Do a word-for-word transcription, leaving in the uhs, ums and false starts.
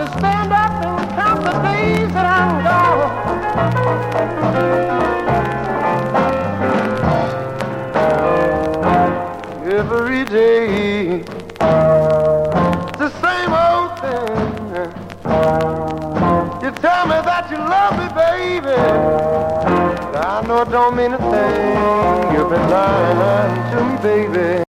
stand up and count the days that I'm gone. Every day, the same old thing. You tell me that you love me, baby. I know it don't mean a thing. You've been lying to me, baby.